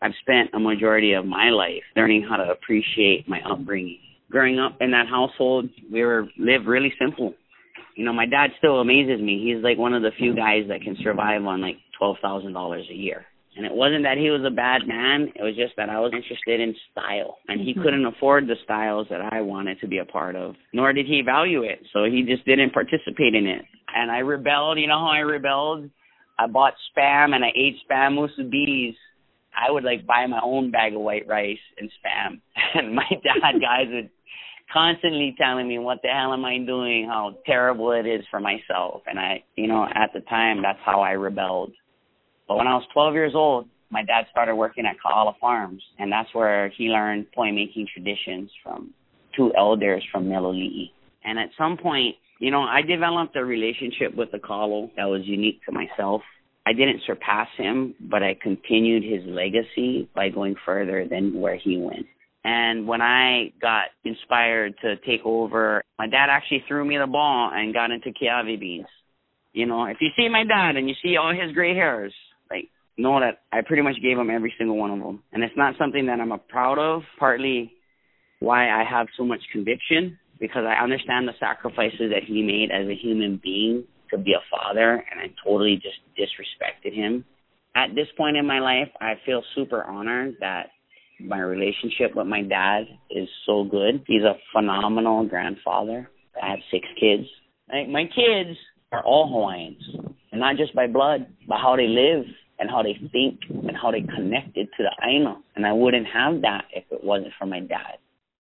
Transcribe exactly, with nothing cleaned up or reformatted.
I've spent a majority of my life learning how to appreciate my upbringing. Growing up in that household, we were lived really simple. You know, my dad still amazes me. He's like one of the few guys that can survive on like twelve thousand dollars a year. And it wasn't that he was a bad man. It was just that I was interested in style. And he mm-hmm. couldn't afford the styles that I wanted to be a part of, nor did he value it. So he just didn't participate in it. And I rebelled. You know how I rebelled? I bought Spam and I ate Spam musubis. I would like buy my own bag of white rice and Spam. And my dad guys would constantly telling me, what the hell am I doing? How terrible it is for myself. And I, you know, at the time, that's how I rebelled. But when I was twelve years old, my dad started working at Kaala Farms, and that's where he learned point-making traditions from two elders from Meloli'i. And at some point, you know, I developed a relationship with the Kalo that was unique to myself. I didn't surpass him, but I continued his legacy by going further than where he went. And when I got inspired to take over, my dad actually threw me the ball and got into Kiawe beans. You know, if you see my dad and you see all his gray hairs, like, know that I pretty much gave him every single one of them. And it's not something that I'm proud of, partly why I have so much conviction, because I understand the sacrifices that he made as a human being to be a father, and I totally just disrespected him. At this point in my life, I feel super honored that my relationship with my dad is so good. He's a phenomenal grandfather. I have six kids. Like, my kids are all Hawaiians, and not just by blood, but how they live and how they think and how they connected to the Aina. And I wouldn't have that if it wasn't for my dad.